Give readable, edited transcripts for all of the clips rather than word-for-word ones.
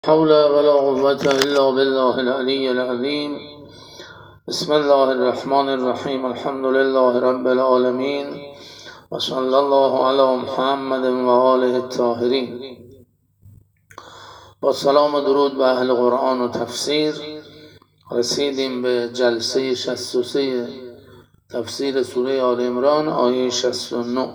حول ولا قوة إلا بالله العلي العظيم. بسم الله الرحمن الرحيم. الحمد لله رب العالمين وصلى الله على محمد و آله الطاهرین. با سلام و درود به اهل قرآن و تفسیر رسیدیم به جلسه 63 تفسیر سوره آل عمران آیه 69.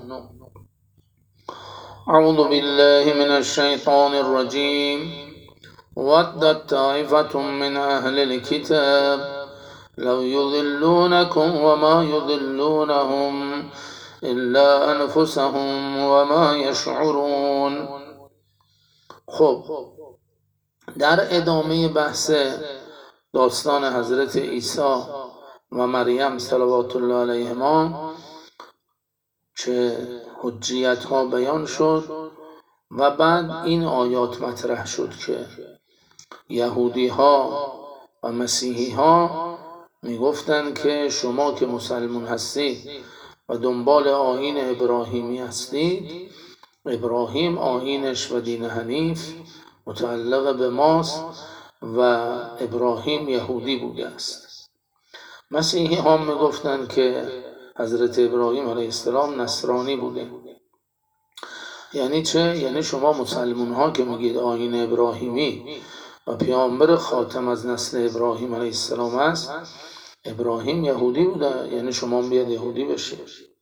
اعوذ بالله من الشیطان الرجیم. ودت طائفة من أهل الكتاب لو يضلونكم وما يضلونهم إلا أنفسهم وما يشعرون. خب، در ادامه بحث داستان حضرت عیسی و مریم صلوات الله علیهما چه حجیت ها بیان شد و بعد این آیات مطرح شد که یهودی ها و مسیحی ها میگفتند که شما که مسلمون هستید و دنبال آیین ابراهیمی هستید، ابراهیم آیینش و دین حنیف متعلق به ماست و ابراهیم یهودی بوده است. مسیحی ها میگفتند که حضرت ابراهیم علیه السلام نصرانی بوده. یعنی چه؟ یعنی شما مسلمون ها که میگید آیین ابراهیمی و پیامبر خاتم از نسل ابراهیم علیه السلام است، ابراهیم یهودی بوده، یعنی شما بیاد یهودی بشید.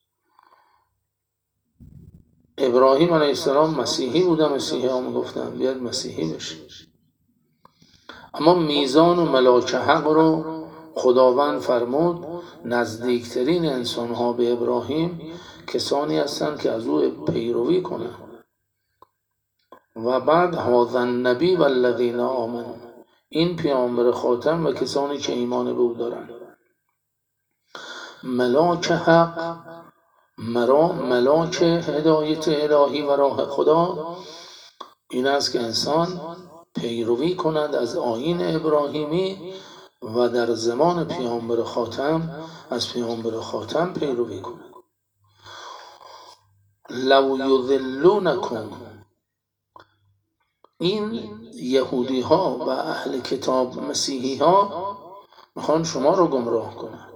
ابراهیم علیه السلام مسیحی بوده، مسیحی ها میگفتن بیاد مسیحی بشید. اما میزان و ملاک حق رو خداوند فرمود نزدیکترین انسان ها به ابراهیم کسانی هستند که از او پیروی کنند. و بعد هذا النبی و الذین آمنوا، این پیامبر خاتم و کسانی که ایمان به او دارند. ملاک حق، ملاک هدایت الهی و راه خدا این است که انسان پیروی کند از آیین ابراهیمی و در زمان پیامبر خاتم از پیامبر خاتم پیروی کند. لو یضلونکم، این یهودی ها و اهل کتاب مسیحی ها میخوان شما رو گمراه کنند.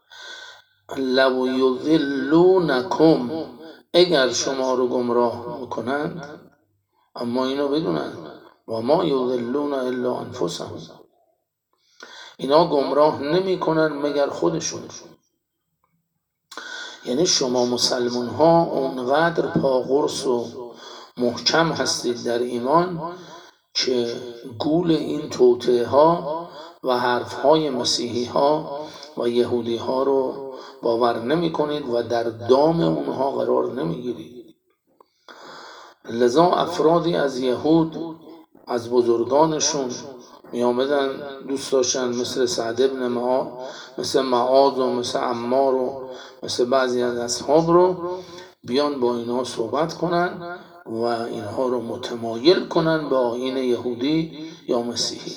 لو یضلونکم، اگر شما رو گمراه میکنند، اما اینو بدونند و ما یضلون الا انفسهم، اینا گمراه نمی کنند مگر خودشون. یعنی شما مسلمان ها اونقدر پاقرص و محکم هستید در ایمان که گول این توطئه ها و حرف های مسیحی ها و یهودی ها رو باور نمی کنید و در دام اونها قرار نمی گیرید. لذا افرادی از یهود از بزرگانشون می آمدن دوست داشتن مثل سعد ابن معاذ، مثل معاذ و مثل عمار و مثل بعضی از اصحاب رو بیان با اینا صحبت کنن و اینها رو متمایل کنن به آیین یهودی یا مسیحی.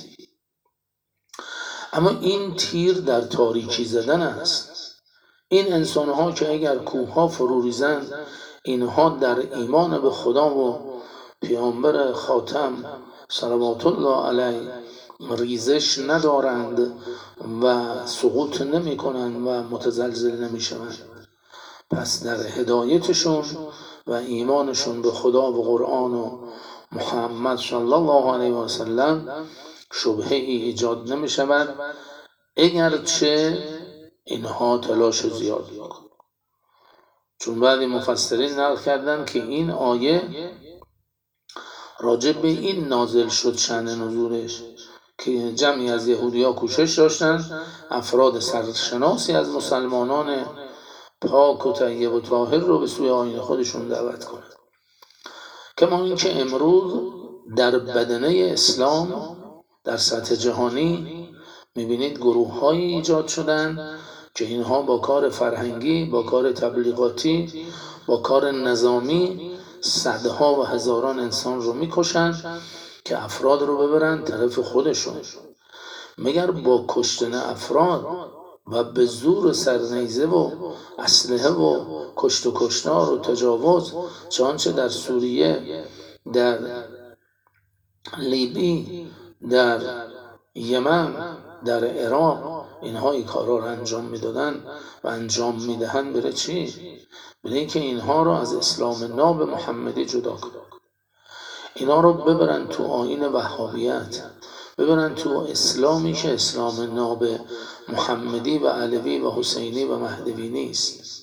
اما این تیر در تاریکی زدن است. این انسانها که اگر کوهها فرو ریزند، اینها در ایمان به خدا و پیامبر خاتم صلوات الله علیه ریزش ندارند و سقوط نمی کنند و متزلزل نمی شوند. پس در هدایتشون و ایمانشون به خدا و قرآن و محمد صلی الله علیه و سلم شبهه ای ایجاد نمی شود، اگرچه اینها تلاش زیاد میکنند. چون بعضی مفسرین نقل کردن که این آیه راجع به این نازل شد شأن نزولش که جمعی از یهودی‌ها کوشش داشتن افراد سرشناسی از مسلمانان پاک و طیب و طاهر رو به سوی آیین خودشون دعوت کنند. کما اینکه امروز در بدنه اسلام در سطح جهانی میبینید گروه های ایجاد شدن که اینها با کار فرهنگی، با کار تبلیغاتی، با کار نظامی صدها و هزاران انسان رو میکشن که افراد رو ببرن طرف خودشون. مگر با کشتن افراد و به زور سرنیزه و اسلحه و کشت و کشتار و تجاوز چنانچه در سوریه، در لیبی، در یمن، در عراق، اینها این کارا رو انجام میدادن و انجام میدهن. بره چی؟ بره اینکه اینها رو از اسلام ناب محمدی جدا کنن، اینا رو ببرن تو آیین وهابیت، ببرن تو اسلامی که اسلام ناب محمدی و علوی و حسینی و مهدوی نیست.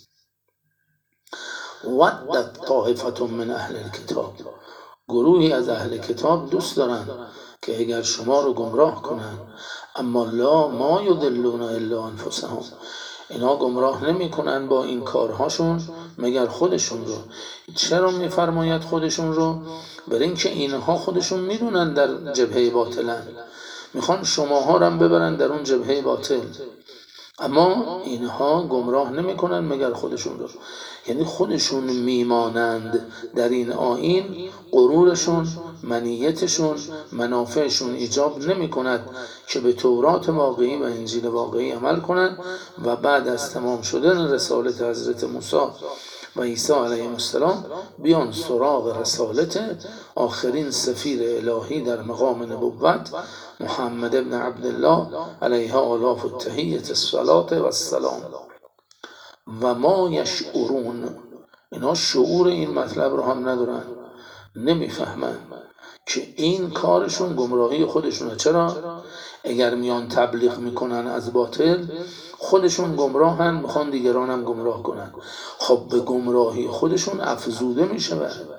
ودت طائفة من اهل الکتاب، گروهی از اهل کتاب دوست دارن که اگر شما رو گمراه کنن، اما لا ما یضلون الا انفسهم، اینا گمراه نمی کنن با این کارهاشون مگر خودشون رو. چرا میفرماید خودشون رو؟ برای اینکه اینها خودشون میدونن در جبهه باطلن، میخوان شماها رو هم ببرن در اون جبهه باطل، اما اینها گمراه نمی کنن مگر خودشون رو. یعنی خودشون میمانند در این آیین، غرورشون، منیتشون، منافعشون ایجاب نمی کند که به تورات واقعی و انجیل واقعی عمل کنند و بعد از تمام شدن رسالت حضرت موسی و عیسی علیه السلام بیان سراغ رسالت آخرین سفیر الهی در مقام نبوت، محمد ابن عبدالله علیه آلاف التحیة الصلاة و السلام. و ما یشعرون، اینا شعور این مطلب رو هم ندارن، نمیفهمن که این کارشون گمراهی خودشونه. چرا؟ اگر میان تبلیغ میکنن از باطل، خودشون گمراهن، میخوان دیگران هم گمراه کنن، خب به گمراهی خودشون افزوده میشود،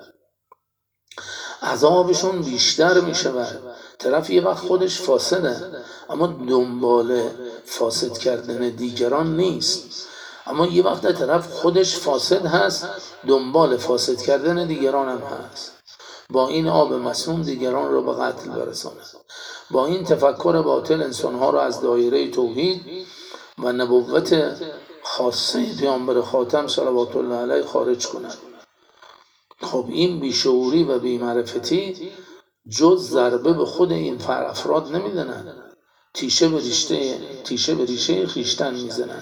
عذابشون بیشتر میشود. طرف یه وقت خودش فاسده اما دنبال فاسد کردن دیگران نیست، اما یه وقت طرف خودش فاسد هست دنبال فاسد کردن دیگران هم هست، با این آب مسموم دیگران رو به قتل برساند، با این تفکر باطل انسانها رو از دایره توحید و نبوت خاصه پیامبر خاتم صلوات الله علیه خارج کنند. خب این بیشعوری و بیمعرفتی جز ضربه به خود این افراد نمیزنن، تیشه به ریشه خیشتن میزنن.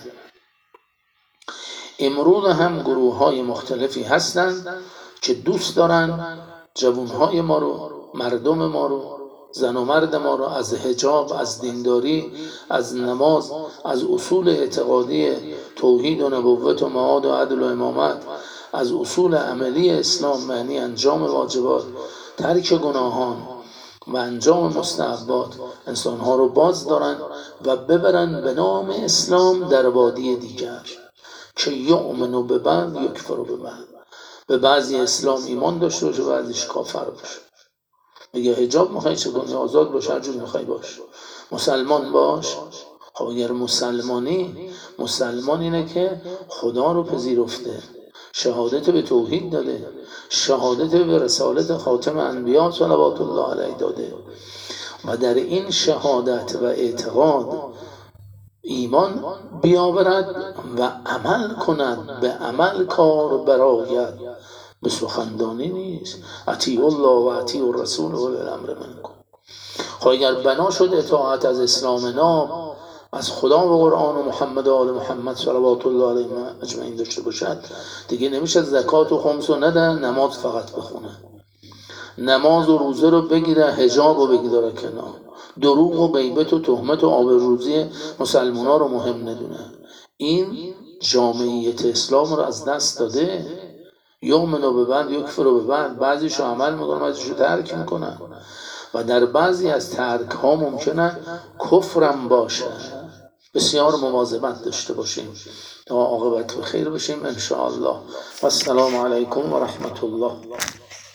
امروز هم گروه های مختلفی هستند که دوست دارن جوانهای ما رو، مردم ما رو، زن و مرد ما رو از حجاب، از دینداری، از نماز، از اصول اعتقادی توحید و نبوت و معاد و عدل و امامت، از اصول عملی اسلام معنی انجام واجبات، ترک گناهان و انجام مستحبات، انسانها رو باز دارن و ببرن به نام اسلام در وادی دیگر که یؤمنو به بعض یکفرو به بعض، به بعضی اسلام ایمان داشته باشه بعضیش کافر باشه. میگه حجاب میخوای چه کنی؟ آزاد باش، هر جور میخوای باش، مسلمان باش. خب اگر مسلمان اینه که خدا رو پذیرفته، شهادت به توحید داده، شهادت به رسالت خاتم انبیا صلوات الله علیه داده و در این شهادت و اعتقاد ایمان بیاورد و عمل کند، به عمل کار براید، به سخندانی نیست. اطیعوا الله و اطیعوا الرسول و اولی الامر منکم. خب اگر بنا شد اطاعت از اسلام ناب، از خدا و قرآن و محمد و آل محمد صلوات الله علیه اجمعین داشته باشد، دیگه نمیشه زکات و خمس رو نده، نماز فقط بخونه، نماز و روزه رو بگیره، حجاب رو بگیره کنار، دروغ و غیبت و تهمت و آبروریزی مسلمان ها رو مهم ندونه. این جامعیت اسلام رو از دست داده. یؤمنو به بعض یکفرو به بعض، بعضیشو عمل میکنن بعضیشو ترک میکنن و در بعضی از ترک ها ممکنه کفرم باشه. بسیار مواظبت داشته باشیم تا عاقبت به خیر بشیم ان شاء الله. و السلام علیکم و رحمت الله.